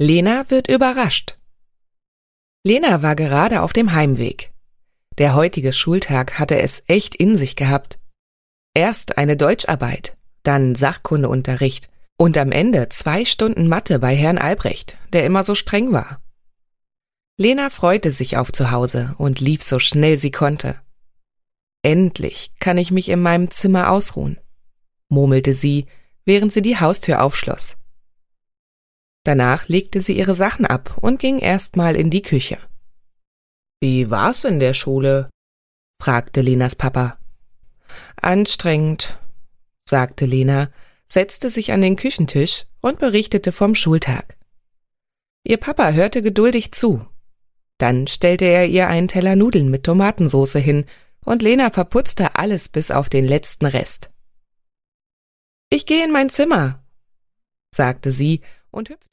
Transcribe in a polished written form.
Lena wird überrascht. Lena war gerade auf dem Heimweg. Der heutige Schultag hatte es echt in sich gehabt. Erst eine Deutscharbeit, dann Sachkundeunterricht und am Ende 2 Stunden Mathe bei Herrn Albrecht, der immer so streng war. Lena freute sich auf Zuhause und lief so schnell sie konnte. »Endlich kann ich mich in meinem Zimmer ausruhen«, murmelte sie, während sie die Haustür aufschloss. Danach legte sie ihre Sachen ab und ging erstmal in die Küche. »Wie war's in der Schule?« fragte Lenas Papa. »Anstrengend«, sagte Lena, setzte sich an den Küchentisch und berichtete vom Schultag. Ihr Papa hörte geduldig zu. Dann stellte er ihr einen Teller Nudeln mit Tomatensauce hin und Lena verputzte alles bis auf den letzten Rest. »Ich gehe in mein Zimmer«, sagte sie und hüpfte